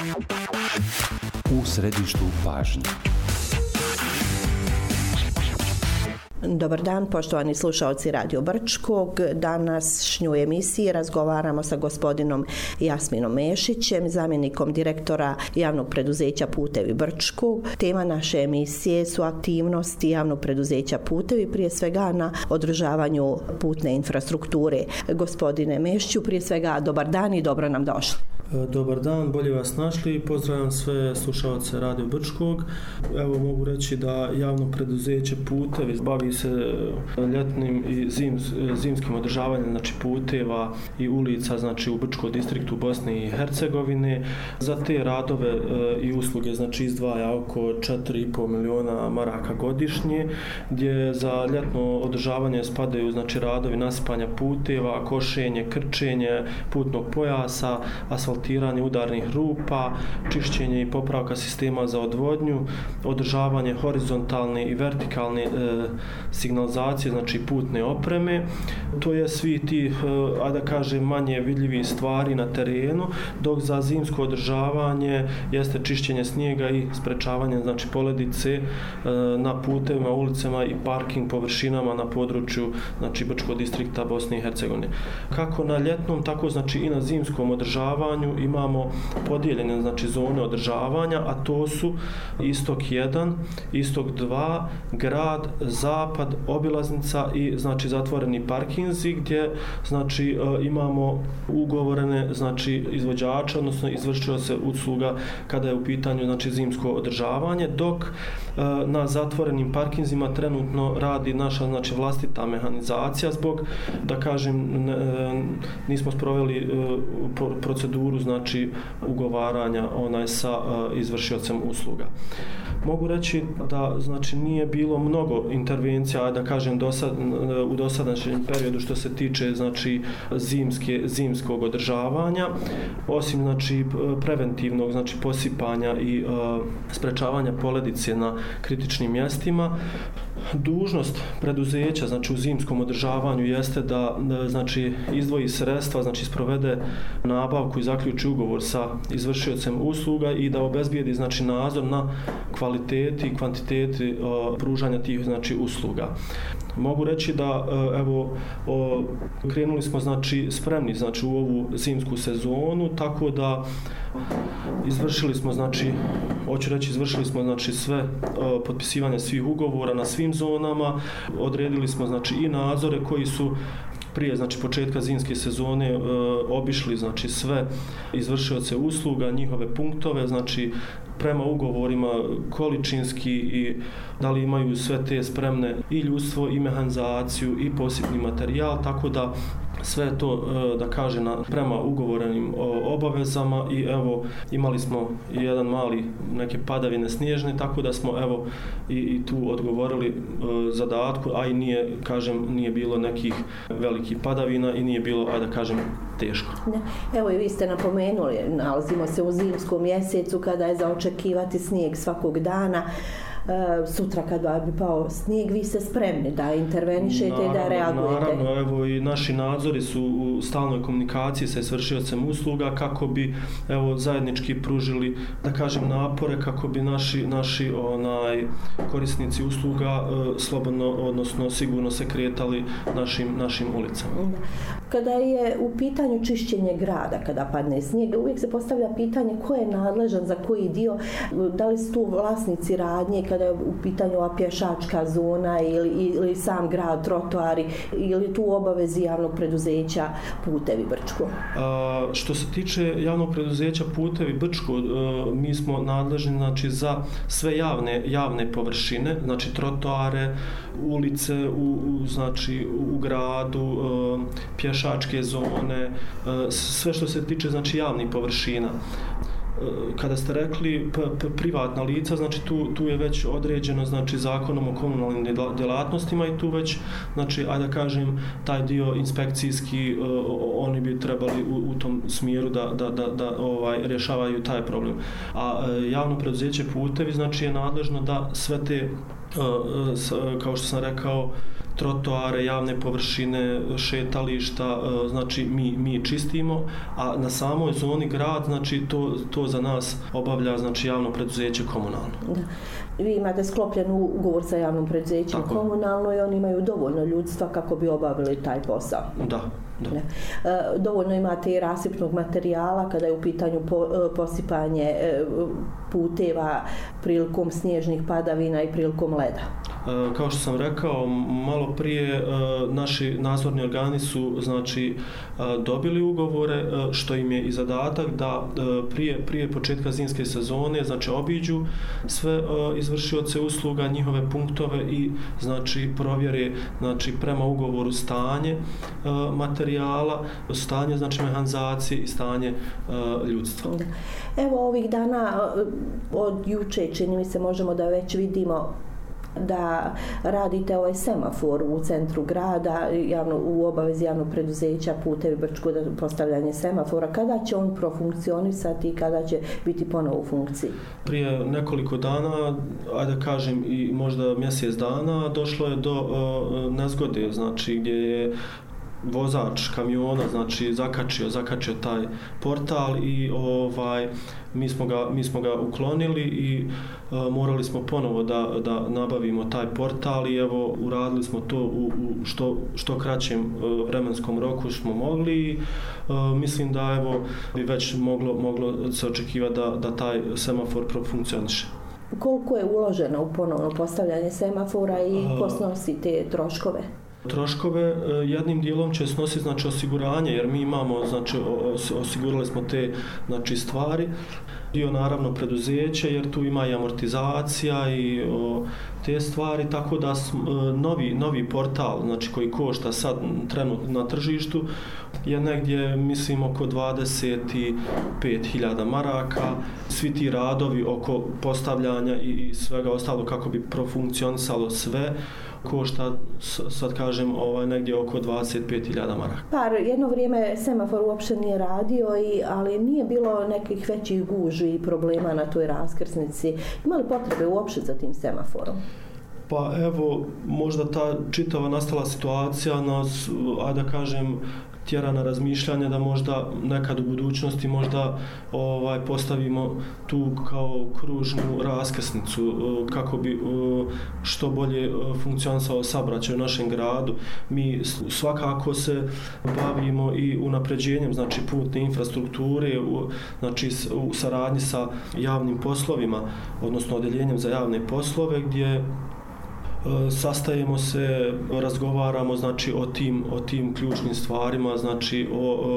U središtu pažnje. Dobar dan, poštovani slušalci Radio Brčkog. Današnju emisiji razgovaramo sa gospodinom Jasminom Mešićem, zamjenikom direktora javnog preduzeća Putevi Brčkog. Tema naše emisije su aktivnosti javnog preduzeća Putevi, prije svega na održavanju putne infrastrukture. Gospodine Mešiću, prije svega dobar dan i dobro nam došli. Dobar dan, bolje vas našli. Pozdravljam sve slušalce Radio Brčkog. Evo mogu reći da javno preduzeće Putevi bavi se ljetnim i zimskim održavanjem, znači puteva i ulica, znači u Brčkom distriktu Bosne i Hercegovine. Za te radove i usluge znači izdvaja oko 4,5 miliona maraka godišnje, gdje za ljetno održavanje spadaju znači radovi nasipanja puteva, košenje, krčenje putnog pojasa, asfaltiranje udarnih rupa, čišćenje i popravka sistema za odvodnju, održavanje horizontalne i vertikalne signalizacije, znači putne opreme. To je svi ti, da kažem, manje vidljivi stvari na terenu, dok za zimsko održavanje jeste čišćenje snijega i sprečavanje znači poledice na putevima, ulicama i parking površinama na području znači Brčkog distrikta Bosne i Hercegovine. Kako na ljetnom, tako znači i na zimskom održavanju imamo podijeljene znači zone održavanja, a to su istok 1, istok 2, grad, zapad, obilaznica i znači zatvoreni parkinzi, gdje znači imamo ugovorene znači izvođača, odnosno izvršioce usluga kada je u pitanju znači zimsko održavanje, dok na zatvorenim parkinzima trenutno radi naša znači vlastita mehanizacija zbog, da kažem, nismo sproveli proceduru znači ugovaranja sa izvršiocem usluga. Mogu reći da znači nije bilo mnogo intervencija, da kažem, u dosadašnjem periodu što se tiče znači zimskog održavanja, osim znači preventivnog znači posipanja i sprečavanja poledice na kritičnim mjestima. Dužnost preduzeća znači u zimskom održavanju jeste da znači izdvoji sredstva, znači sprovede nabavku i zaključi ugovor sa izvršiocem usluga i da obezbijedi znači nadzor na kvaliteti i kvantiteti pružanja tih znači usluga. Mogu reći da evo krenuli smo znači spremni znači u ovu zimsku sezonu, tako da izvršili smo sve potpisivanje svih ugovora na svim zonama, odredili smo znači i nadzore koji su prije znači početka zimske sezone obišli znači sve izvršioce usluga, njihove punktove, znači prema ugovorima količinski i da li imaju sve te spremne i ljudstvo i mehanizaciju i posipni materijal, tako da sve to da kaže prema ugovorenim obavezama. I evo imali smo jedan mali neke padavine snježne, tako da smo evo i tu odgovorili zadatku, a i nije bilo nekih velikih padavina i nije bilo, da kažem, teško. Evo i vi ste napomenuli, nalazimo se u zimskom mjesecu kada je za očekivati snijeg svakog dana. Sutra kada bi pao snijeg, vi ste spremni da intervenišete i da reagujete. Naravno, evo i naši nadzori su u stalnoj komunikaciji sa izvršiocem usluga kako bi evo zajednički pružili, da kažem, napore kako bi naši korisnici usluga slobodno, odnosno sigurno se kretali našim ulicama. Kada je u pitanju čišćenje grada, kada padne snijeg, uvijek se postavlja pitanje ko je nadležan za koji dio, da li su tu vlasnici radnje, kada je u pitanju ova pješačka zona ili sam grad, trotoari, ili tu obavezi javnog preduzeća Putevi Brčko? Što se tiče javnog preduzeća Putevi Brčko, mi smo nadležni znači za sve javne površine, znači trotoare, ulice u gradu, pješačke zone, sve što se tiče znači javnih površina. Kada ste rekli privatna lica, znači tu je već određeno znači zakonom o komunalnim djelatnostima i tu već znači da kažem taj dio inspekcijski oni bi trebali u tom smjeru da rješavaju taj problem. A javno preduzeće Putevi znači je nadležno da sve te kao što sam rekao, trotoare, javne površine, šetališta, znači mi čistimo, a na samoj zoni grad, znači to za nas obavlja znači javno preduzeće komunalno. Da. Vi imate sklopljen ugovor sa javnom preduzećem komunalno i oni imaju dovoljno ljudstva kako bi obavili taj posao. Da. Dovoljno imate i rasipnog materijala kada je u pitanju posipanje puteva prilikom snježnih padavina i prilikom leda. Kao što sam rekao malo prije, naši nadzorni organi su znači dobili ugovore, što im je i zadatak da prije početka zimske sezone znači obiđu sve izvršioce usluga, njihove punktove i znači provjere znači prema ugovoru stanje materijala, stanje znači mehanizacije i stanje ljudstva. Evo ovih dana od juče čini mi se možemo da već vidimo da radite ovaj semafor u centru grada, u obavezi javnog preduzeća Putevi Brčko, postavljanje semafora. Kada će on profunkcionisati i kada će biti ponovo u funkciji? Prije nekoliko dana, ajde kažem i možda mjesec dana, došlo je do nezgode, znači gdje je vozač kamiona znači zakačio taj portal i mi smo ga uklonili i morali smo ponovo da nabavimo taj portal i evo uradili smo to u što kraćem vremenskom roku smo mogli i mislim da evo bi već moglo se očekivati da taj semafor profunkcioniše. Koliko je uloženo u ponovno postavljanje semafora i ko snosi te troškove? Troškove jednim dijelom će snositi znači osiguranje, jer mi imamo znači osigurali smo te znači stvari, dio naravno preduzeće jer tu ima i amortizacija i te stvari, tako da novi portal znači koji košta sad trenutno na tržištu je negdje mislim oko 25.000 maraka. Svi ti radovi oko postavljanja i svega ostalo kako bi profunkcionisalo sve košta, sad kažem, negdje oko 25.000 maraka. Jedno vrijeme semafor uopće nije radio, ali nije bilo nekih većih gužvi i problema na toj raskrsnici. Ima li potrebe uopće za tim semaforom? Pa evo, možda ta čitava nastala situacija nas, ajde da kažem, tjera na razmišljanje da možda nekad u budućnosti možda postavimo tu kao kružnu raskrsnicu kako bi što bolje funkcionisao saobraćaj u našem gradu. Mi svakako se bavimo i unapređenjem znači putne infrastrukture, znači u saradnji sa javnim poslovima, odnosno odeljenjem za javne poslove gdje sastajemo se, razgovaramo znači o tim ključnim stvarima, znači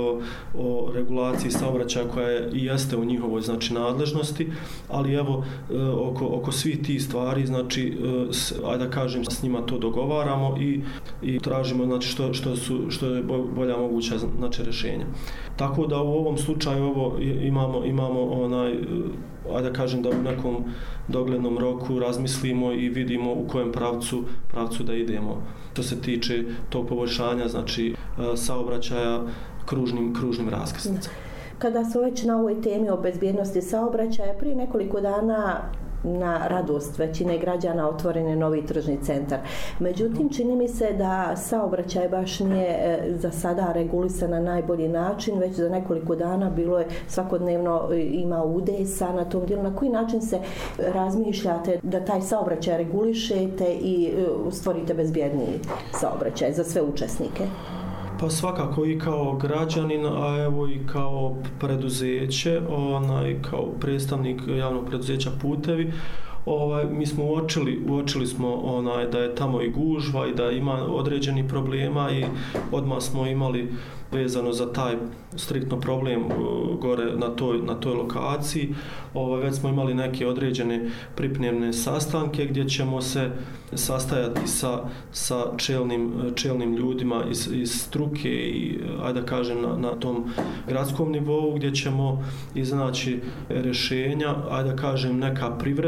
o regulaciji saobraćaja koja i jeste u njihovoj znači nadležnosti, ali evo oko svih tih stvari znači ajde da kažem s njima to dogovaramo i tražimo znači što je bolja moguća znači rješenja. Tako da u ovom slučaju imamo ajde da kažem da u nekom doglednom roku razmislimo i vidimo u kojem pravcu da idemo. Što se tiče tog poboljšanja, znači saobraćaja kružnim raskrsnicama. Kada su već na ovoj temi o bezbjednosti saobraćaja, prije nekoliko dana na radost većine građana otvoren je novi tržni centar. Međutim, čini mi se da saobraćaj baš nije za sada regulisan na najbolji način, već za nekoliko dana bilo je svakodnevno ima udesa na tom dijelu. Na koji način se razmišljate da taj saobraćaj regulišete i stvorite bezbjedniji saobraćaj za sve učesnike? Pa svakako i kao građanin, a evo i kao preduzeće, kao predstavnik javnog preduzeća Putevi, mi smo uočili smo da je tamo i gužva i da ima određeni problema i odmah smo imali vezano za taj striktno problem gore na toj lokaciji. Već smo imali neke određene pripremne sastanke gdje ćemo se sastajati sa čelnim ljudima iz struke i ajde da kažem na tom gradskom nivou gdje ćemo iznaći rješenja, ajde da kažem neka privremena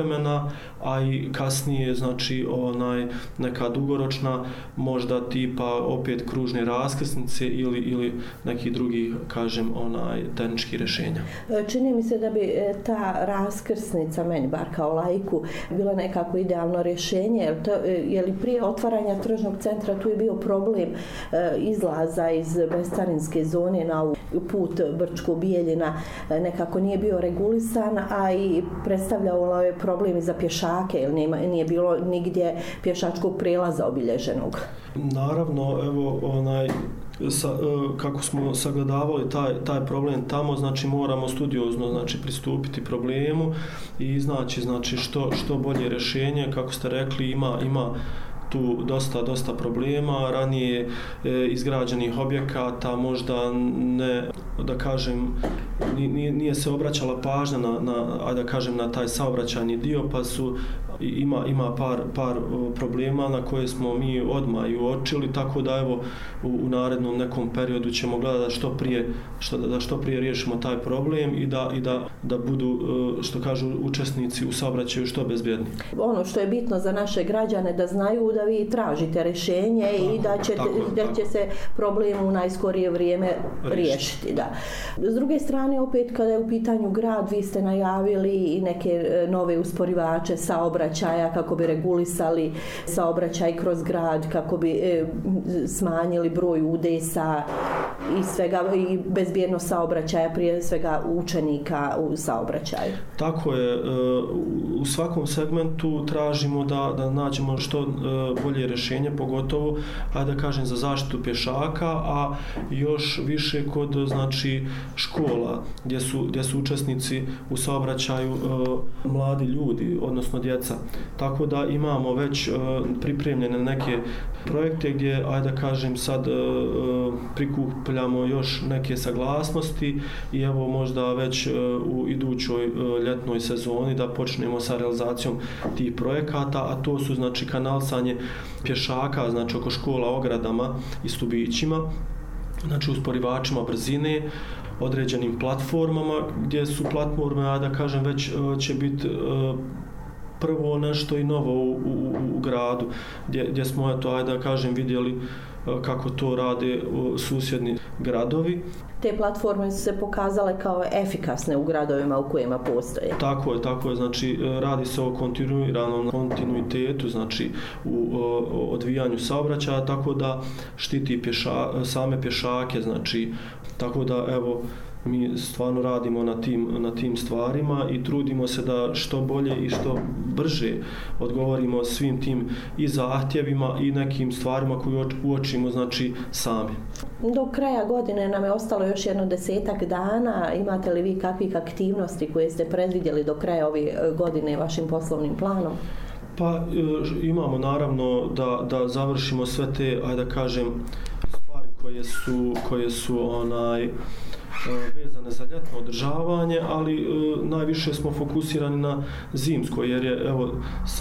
a i kasnije znači neka dugoročna, možda tipa opet kružne raskrsnice ili neki drugi, kažem, tehnički rješenja. Čini mi se da bi ta raskrsnica, meni bar kao laiku, bila nekako idealno rješenje, je li prije otvaranja tržnog centra tu je bio problem izlaza iz bescarinske zone na put Brčko-Bijeljina, nekako nije bio regulisan, a i predstavljalo je problem i za pješake, jer nije bilo nigdje pješačkog prijelaza obilježenog. Naravno, evo kako smo sagledavali taj problem tamo, znači moramo studiozno pristupiti problemu i iznaći što bolje rješenje. Kako ste rekli, ima tu dosta problema, ranije izgrađenih objekata, možda ne, da kažem, nije se obraćala pažnja na taj saobraćajni dio, pa ima par problema na koje smo mi odmah i uočili, tako da evo u narednom nekom periodu ćemo gledati da što prije riješimo taj problem i da budu, što kažu učesnici u saobraćaju, što bezbjedniji. Ono što je bitno za naše građane da znaju da vi tražite rješenje i da će se problem u najskorije vrijeme riješiti. Da. S druge strane, opet kada je u pitanju grad, vi ste najavili i neke nove usporivače saobraćaja kako bi regulisali saobraćaj kroz grad, kako bi smanjili broj udesa i svega, i bezbjednost saobraćaja, prije svega učenika u saobraćaju. Tako je, u svakom segmentu tražimo da nađemo što bolje rješenje, pogotovo, da kažem, za zaštitu pješaka, a još više kod škola gdje su učesnici u saobraćaju mladi ljudi, odnosno djeca. Tako da imamo već pripremljene neke projekte gdje, da kažem, sad prikupljamo još neke saglasnosti i evo možda već u idućoj ljetnoj sezoni da počnemo sa realizacijom tih projekata, a to su kanalisanje pješaka, oko škola, ogradama i stubićima, usporivačima brzine, određenim platformama, gdje su platforme, da kažem, već će biti prvo nešto i novo u gradu, gdje smo, da kažem, vidjeli kako to rade susjedni gradovi. Te platforme su se pokazale kao efikasne u gradovima u kojima postoje. Tako je, radi se o kontinuitetu, u odvijanju saobraćaja, tako da štiti same pješake, tako da evo, mi stvarno radimo na tim stvarima i trudimo se da što bolje i što brže odgovorimo svim tim i zahtjevima i nekim stvarima koje uočimo sami. Do kraja godine nam je ostalo još jedno 10-ak dana. Imate li vi kakvih aktivnosti koje ste predvidjeli do kraja ove godine vašim poslovnim planom? Pa imamo naravno da završimo sve te, da kažem, stvari koje su vezane za ljetno održavanje, ali najviše smo fokusirani na zimsko, jer je evo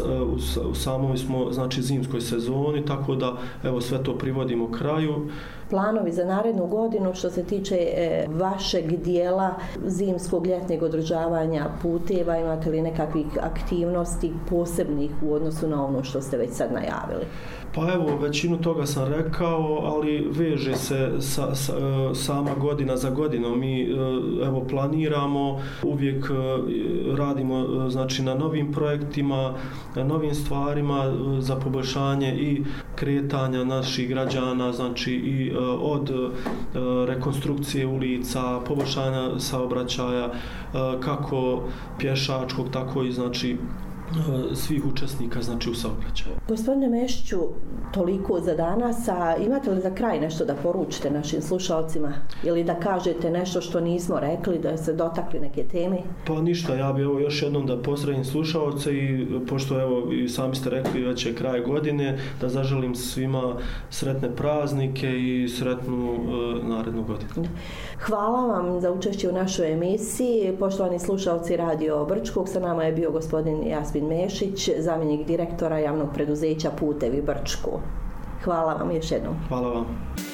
u samoj smo zimskoj sezoni, tako da evo sve to privodimo kraju. Planovi za narednu godinu što se tiče vašeg dijela zimskog ljetnog održavanja puteva, imate li nekakvih aktivnosti posebnih u odnosu na ono što ste već sad najavili? Pa evo, većinu toga sam rekao, ali veže se sama godina za godinom. Mi evo planiramo, uvijek radimo na novim projektima, na novim stvarima za poboljšanje i kretanja naših građana, i od rekonstrukcije ulica, poboljšanja saobraćaja, kako pješačkog, tako i svih učesnika u saobraćaju. Gospodine Mešiću, toliko za danas, a imate li za kraj nešto da poručite našim slušalcima ili da kažete nešto što nismo rekli, da se dotakli neke teme? Pa ništa, ja bih još jednom da pozdravim slušalce i pošto evo i sami ste rekli već je kraj godine, da zaželim svima sretne praznike i sretnu narednu godinu. Hvala vam za učešće u našoj emisiji. Poštovani slušalci Radio Brčkog, sa nama je bio gospodin Jasmin Mešić, zamjenik direktora javnog preduzeća Putevi Brčko. Hvala vam još jednom. Hvala vam.